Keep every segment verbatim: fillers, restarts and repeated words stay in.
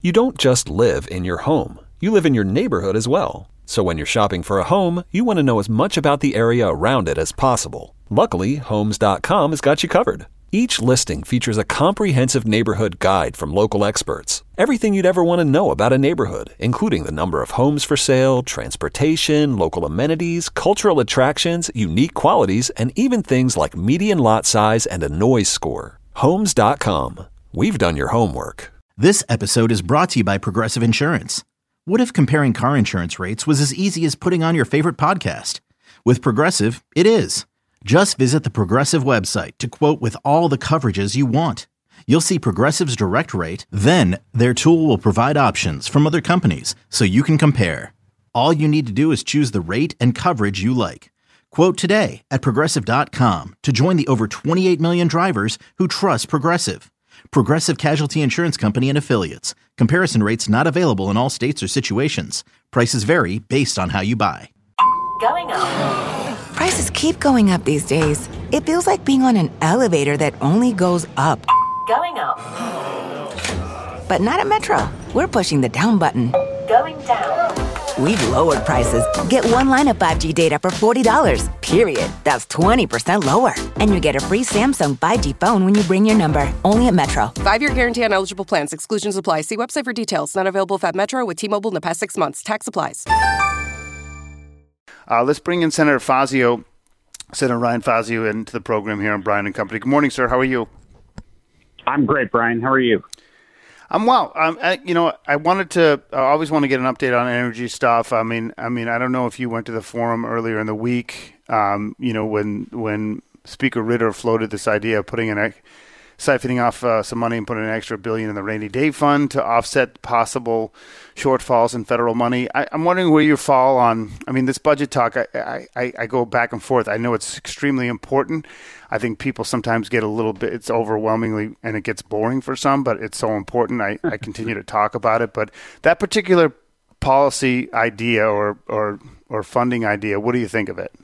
You don't just live in your home. You live in your neighborhood as well. So when you're shopping for a home, you want to know as much about the area around it as possible. Luckily, Homes dot com has got you covered. Each listing features a comprehensive neighborhood guide from local experts. Everything you'd ever want to know about a neighborhood, including the number of homes for sale, transportation, local amenities, cultural attractions, unique qualities, and even things like median lot size and a noise score. Homes dot com. We've done your homework. This episode is brought to you by Progressive Insurance. What if comparing car insurance rates was as easy as putting on your favorite podcast? With Progressive, it is. Just visit the Progressive website to quote with all the coverages you want. You'll see Progressive's direct rate, then their tool will provide options from other companies so you can compare. All you need to do is choose the rate and coverage you like. Quote today at Progressive dot com to join the over twenty-eight million drivers who trust Progressive. Progressive Casualty Insurance Company and Affiliates. Comparison rates not available in all states or situations. Prices vary based on how you buy. Going up. Prices keep going up these days. It feels like being on an elevator that only goes up. Going up. But not at Metro. We're pushing the down button. Going down. We've lowered prices. Get one line of five G data for forty dollars, period. That's twenty percent lower. And you get a free Samsung five G phone when you bring your number. Only at Metro. Five-year guarantee on eligible plans. Exclusions apply. See website for details. Not available at Metro with T-Mobile in the past six months. Tax applies. Uh, let's bring in Senator Fazio, Senator Ryan Fazio, into the program here on Brian and Company. Good morning, sir. How are you? I'm great, Brian. How are you? I'm well. Um, I, you know, I wanted to. I always want to get an update on energy stuff. I mean, I mean, I don't know if you went to the forum earlier in the week. Um, you know, when when Speaker Ritter floated this idea of putting an siphoning off uh, some money and putting an extra billion in the rainy day fund to offset possible shortfalls in federal money. I, I'm wondering where you fall on. I mean, this budget talk. I, I I go back and forth. I know it's extremely important. I think people sometimes get a little bit, it's overwhelmingly, and it gets boring for some, but it's so important. I, I continue to talk about it. But that particular policy idea or, or, or funding idea, what do you think of it?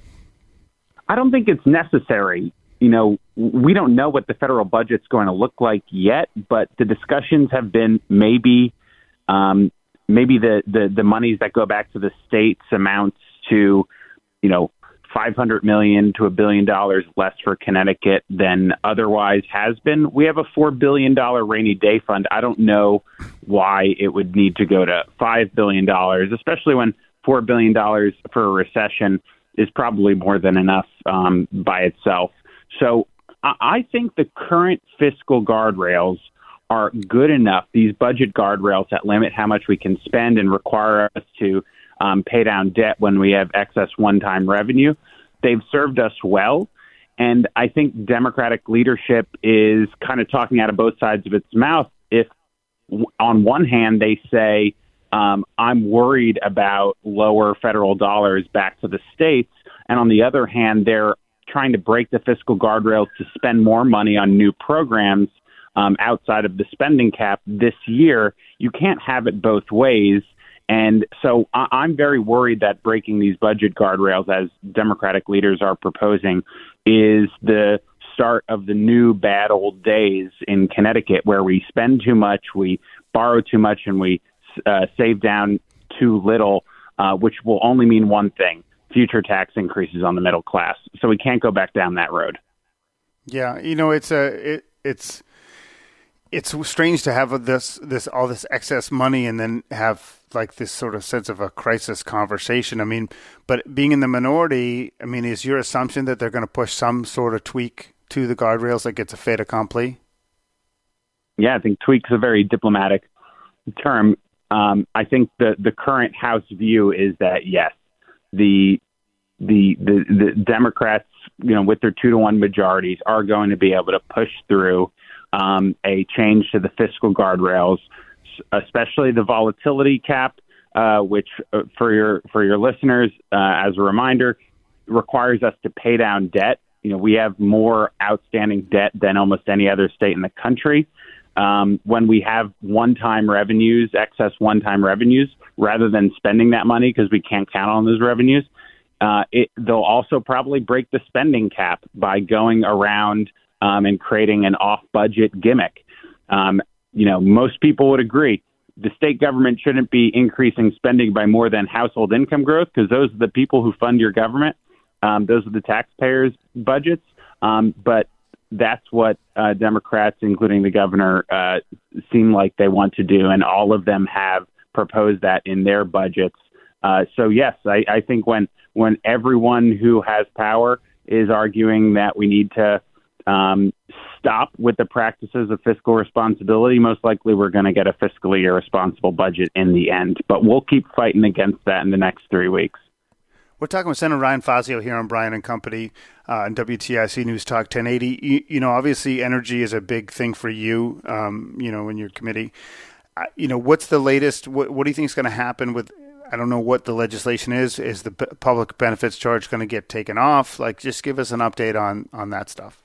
I don't think it's necessary. You know, we don't know what the federal budget's going to look like yet, but the discussions have been maybe um, maybe the, the, the monies that go back to the states amounts to, you know, five hundred million dollars to a billion dollars less for Connecticut than otherwise has been. We have a four billion dollars rainy day fund. I don't know why it would need to go to five billion dollars, especially when four billion dollars for a recession is probably more than enough um, by itself. So I think the current fiscal guardrails are good enough, these budget guardrails that limit how much we can spend and require us to Um, pay down debt when we have excess one-time revenue. They've served us well, and I think Democratic leadership is kind of talking out of both sides of its mouth. If on one hand they say, um, I'm worried about lower federal dollars back to the states, and on the other hand, they're trying to break the fiscal guardrails to spend more money on new programs um, outside of the spending cap this year, you can't have it both ways. And so I'm very worried that breaking these budget guardrails, as Democratic leaders are proposing, is the start of the new bad old days in Connecticut, where we spend too much, we borrow too much, and we uh, save down too little, uh, which will only mean one thing: future tax increases on the middle class. So we can't go back down that road. Yeah, you know, it's a it, it's it's strange to have this this all this excess money and then have like this sort of sense of a crisis conversation. I mean, but being in the minority, I mean, is your assumption that they're going to push some sort of tweak to the guardrails like it's a fait accompli? Yeah, I think tweak's a very diplomatic term. Um, I think the, the current House view is that, yes, the, the the the Democrats, you know, with their two to one majorities, are going to be able to push through um, a change to the fiscal guardrails, especially the volatility cap, uh, which uh, for your for your listeners, uh, as a reminder, requires us to pay down debt. You know, we have more outstanding debt than almost any other state in the country. Um, when we have one-time revenues, excess one-time revenues, rather than spending that money because we can't count on those revenues, uh, it, they'll also probably break the spending cap by going around um, and creating an off-budget gimmick. Um, you know, most people would agree the state government shouldn't be increasing spending by more than household income growth, because those are the people who fund your government. Um, those are the taxpayers' budgets. Um, but that's what uh, Democrats, including the governor, uh, seem like they want to do. And all of them have proposed that in their budgets. Uh, so, yes, I, I think when when everyone who has power is arguing that we need to um, stop with the practices of fiscal responsibility, most likely we're going to get a fiscally irresponsible budget in the end. But we'll keep fighting against that in the next three weeks. We're talking with Senator Ryan Fazio here on Brian and Company uh, and W T I C News Talk ten eighty. You, you know, obviously energy is a big thing for you, um, you know, in your committee. Uh, you know, what's the latest? What, what do you think is going to happen with, I don't know what the legislation is. Is the public benefits charge going to get taken off? Like, just give us an update on, on that stuff.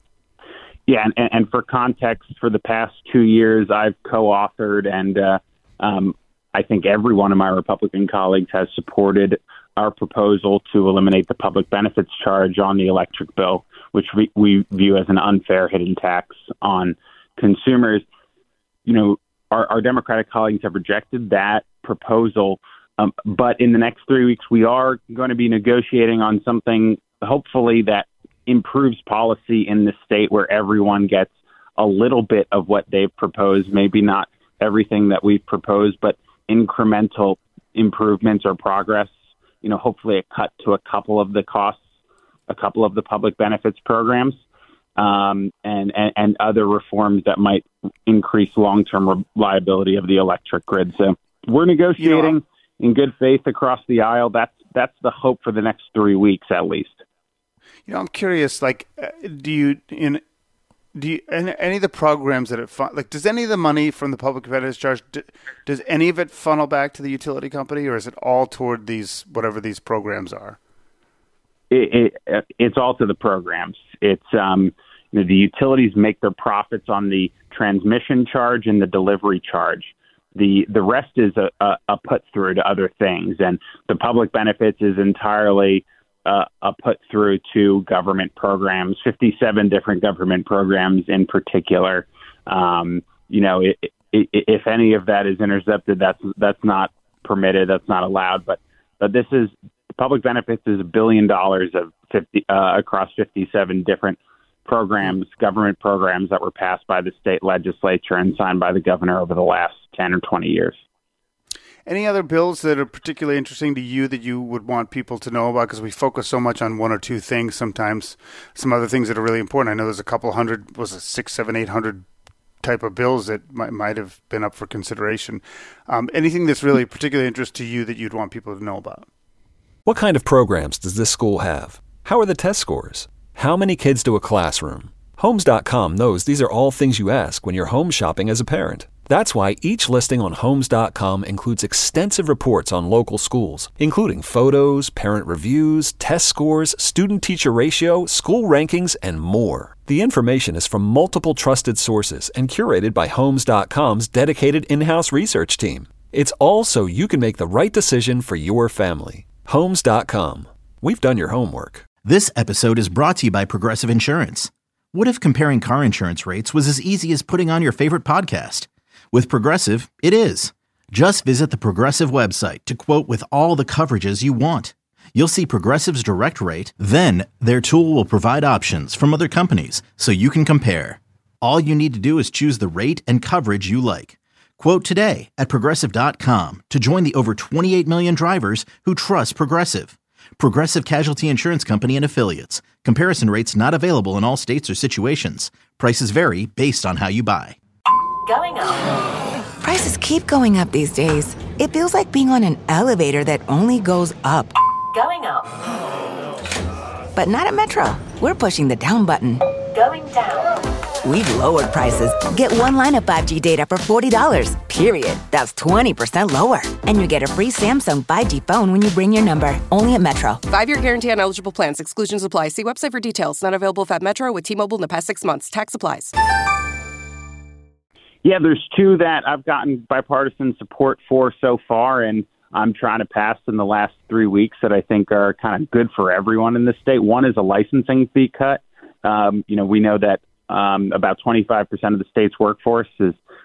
Yeah, and, and for context, for the past two years, I've co-authored and uh, um, I think every one of my Republican colleagues has supported our proposal to eliminate the public benefits charge on the electric bill, which we, we view as an unfair hidden tax on consumers. You know, our, our Democratic colleagues have rejected that proposal, um, but in the next three weeks, we are going to be negotiating on something, hopefully, that improves policy in the state where everyone gets a little bit of what they've proposed, maybe not everything that we've proposed, but incremental improvements or progress. You know, hopefully a cut to a couple of the costs, a couple of the public benefits programs, um, and, and, and other reforms that might increase long-term reliability of the electric grid. So we're negotiating you know, in good faith across the aisle. That's that's the hope for the next three weeks at least. You know, I'm curious, like, do you, in Do you, any of the programs that it fun, like does any of the money from the public benefits charge, do, does any of it funnel back to the utility company, or is it all toward these whatever these programs are? It, it, it's all to the programs. It's um, you know, the utilities make their profits on the transmission charge and the delivery charge. The the rest is a, a, a put through to other things, and the public benefits is entirely Uh, a put through to government programs, fifty-seven different government programs in particular. Um, you know, it, it, if any of that is intercepted, that's that's not permitted, that's not allowed. But but this is public benefits is a billion dollars of fifty uh, across fifty-seven different programs, government programs that were passed by the state legislature and signed by the governor over the last ten or twenty years. Any other bills that are particularly interesting to you that you would want people to know about? Because we focus so much on one or two things sometimes. Some other things that are really important. I know there's a couple hundred, was it six, seven, eight hundred type of bills that might, might have been up for consideration. Um, anything that's really particularly interest to you that you'd want people to know about? What kind of programs does this school have? How are the test scores? How many kids do a classroom? Homes dot com knows these are all things you ask when you're home shopping as a parent. That's why each listing on Homes dot com includes extensive reports on local schools, including photos, parent reviews, test scores, student-teacher ratio, school rankings, and more. The information is from multiple trusted sources and curated by Homes dot com's dedicated in-house research team. It's all so you can make the right decision for your family. Homes dot com. We've done your homework. This episode is brought to you by Progressive Insurance. What if comparing car insurance rates was as easy as putting on your favorite podcast? With Progressive, it is. Just visit the Progressive website to quote with all the coverages you want. You'll see Progressive's direct rate, then their tool will provide options from other companies so you can compare. All you need to do is choose the rate and coverage you like. Quote today at Progressive dot com to join the over twenty-eight million drivers who trust Progressive. Progressive Casualty Insurance Company and Affiliates. Comparison rates not available in all states or situations. Prices vary based on how you buy. Going up. Prices keep going up these days. It feels like being on an elevator that only goes up. Going up. But not at Metro. We're pushing the down button. Going down. We've lowered prices. Get one line of five G data for forty dollars, period. That's twenty percent lower. And you get a free Samsung five G phone when you bring your number. Only at Metro. Five-year guarantee on eligible plans. Exclusions apply. See website for details. Not available at Metro with T-Mobile in the past six months. Tax applies. Yeah, there's two that I've gotten bipartisan support for so far, and I'm trying to pass in the last three weeks that I think are kind of good for everyone in the state. One is a licensing fee cut. Um, you know, we know that um, about twenty-five percent of the state's workforce is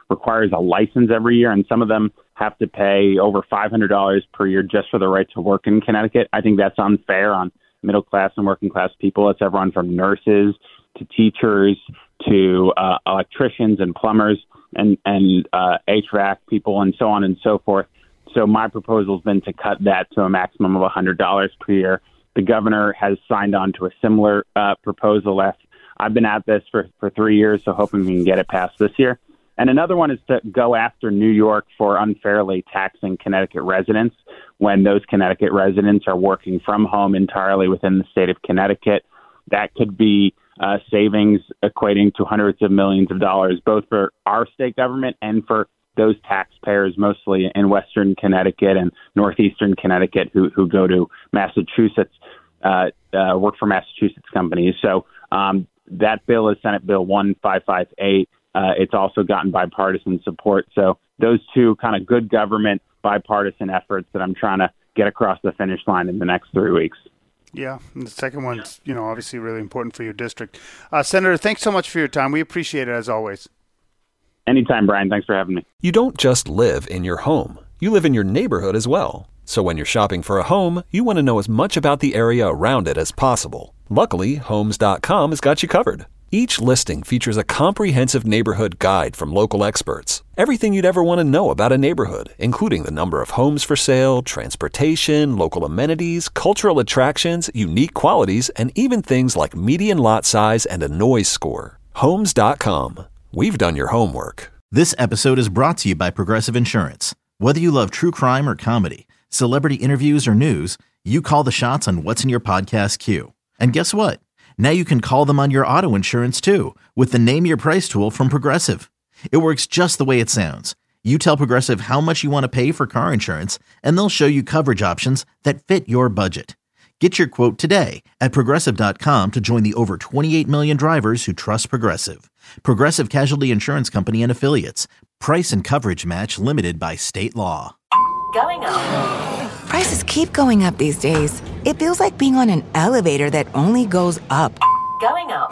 requires a license every year, and some of them have to pay over five hundred dollars per year just for the right to work in Connecticut. I think that's unfair on middle class and working class people. It's everyone from nurses to teachers to uh, electricians and plumbers and, and uh, H V A C people and so on and so forth. So my proposal has been to cut that to a maximum of one hundred dollars per year. The governor has signed on to a similar uh, proposal. I've been at this for, for three years, so hoping we can get it passed this year. And another one is to go after New York for unfairly taxing Connecticut residents when those Connecticut residents are working from home entirely within the state of Connecticut. That could be uh, savings equating to hundreds of millions of dollars, both for our state government and for those taxpayers, mostly in Western Connecticut and Northeastern Connecticut, who, who go to Massachusetts, uh, uh, work for Massachusetts companies. So um, that bill is Senate Bill one five five eight. Uh, it's also gotten bipartisan support. So those two kind of good government bipartisan efforts that I'm trying to get across the finish line in the next three weeks. Yeah, and the second one's, you know, obviously really important for your district. Uh, Senator, thanks so much for your time. We appreciate it as always. Anytime, Brian. Thanks for having me. You don't just live in your home. You live in your neighborhood as well. So when you're shopping for a home, you want to know as much about the area around it as possible. Luckily, Homes dot com has got you covered. Each listing features a comprehensive neighborhood guide from local experts. Everything you'd ever want to know about a neighborhood, including the number of homes for sale, transportation, local amenities, cultural attractions, unique qualities, and even things like median lot size and a noise score. Homes dot com. We've done your homework. This episode is brought to you by Progressive Insurance. Whether you love true crime or comedy, celebrity interviews or news, you call the shots on what's in your podcast queue. And guess what? Now you can call them on your auto insurance too with the Name Your Price tool from Progressive. It works just the way it sounds. You tell Progressive how much you want to pay for car insurance, and they'll show you coverage options that fit your budget. Get your quote today at Progressive dot com to join the over twenty-eight million drivers who trust Progressive. Progressive Casualty Insurance Company and Affiliates. Price and coverage match limited by state law. Going up. Prices keep going up these days. It feels like being on an elevator that only goes up. Going up.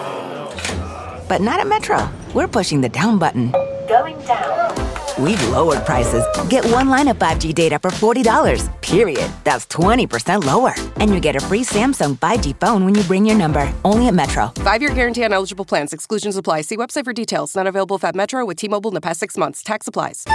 But not at Metro. We're pushing the down button. Going down. We've lowered prices. Get one line of five G data for forty dollars, period. That's twenty percent lower. And you get a free Samsung five G phone when you bring your number. Only at Metro. Five-year guarantee on eligible plans. Exclusions apply. See website for details. Not available if at Metro with T-Mobile in the past six months. Tax applies.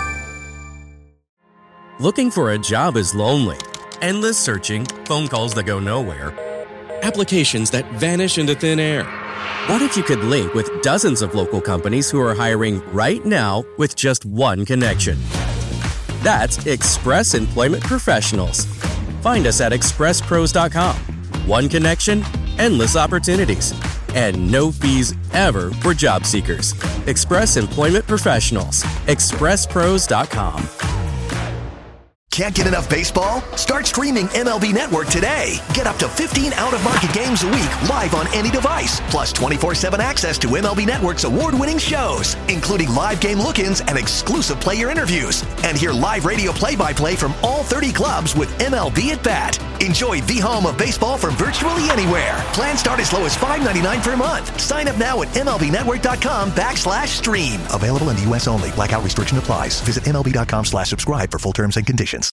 Looking for a job is lonely. Endless searching, phone calls that go nowhere, applications that vanish into thin air. What if you could link with dozens of local companies who are hiring right now with just one connection? That's Express Employment Professionals. Find us at express pros dot com. One connection, endless opportunities, and no fees ever for job seekers. Express Employment Professionals. express pros dot com. Can't get enough baseball? Start streaming M L B Network today. Get up to fifteen out-of-market games a week live on any device, plus twenty-four seven access to M L B Network's award-winning shows, including live game look-ins and exclusive player interviews. And hear live radio play-by-play from all thirty clubs with M L B at Bat. Enjoy the home of baseball from virtually anywhere. Plans start as low as five ninety-nine per month. Sign up now at M L B network dot com backslash stream. Available in the U S only. Blackout restriction applies. Visit M L B dot com slash subscribe for full terms and conditions.